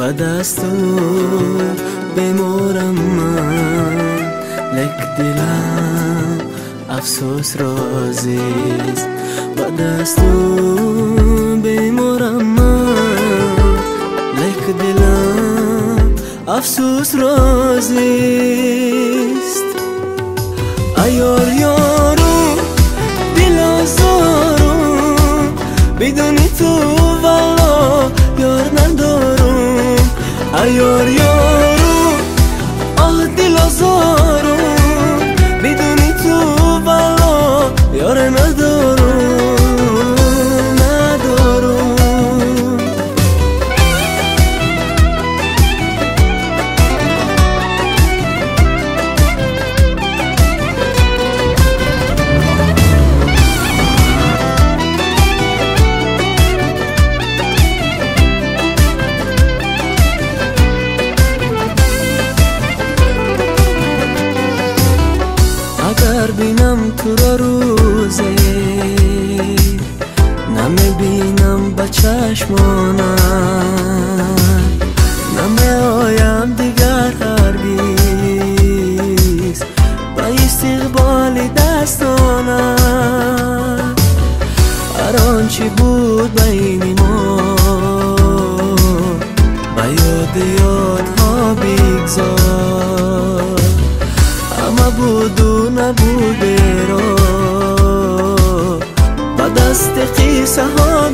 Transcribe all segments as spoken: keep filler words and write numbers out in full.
و دستو بمورم من، لک دلم افسوس رازیست. و دستو بمورم من، لک دلم افسوس رازیست. ایار یارو دل آزارم، بدونی تو والا یار ندارم. ایار یارو آه دل آزارم، بدونی تو والا یار ندارم ندارم. اگر بینم تو را روزه، نمیبینم با چشمانم، نمیایم دیگر هرگز با استقبال دستانم. هر آنچه بود بین ما با یاد یادها بگذار، همه بود و نبوده را با دست قیصه ها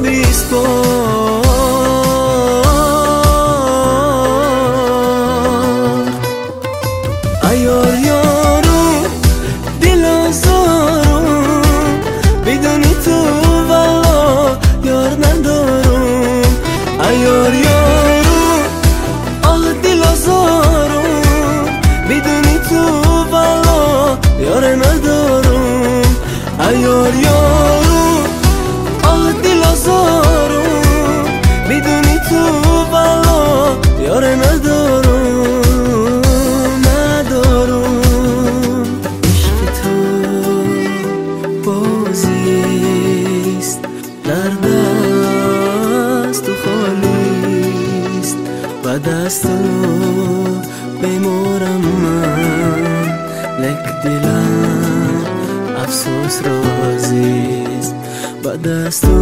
بیسپار. ایار یارو دل آزارم، بدونی تو والا یار ندارم. ایار یارو آه دل آزارم، بدونی تو والا یار ندارم. ایار یارو آه دل آزارم، بدونی تو والا یار ندارم ندارم. عشق تو بازیست، در دست تو خالیست. و دستو بمورم من، لک دلم افسوس رازیست. با دستو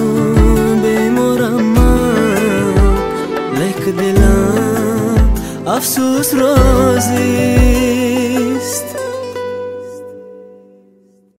بمورم من، لک دلم افسوس رازیست.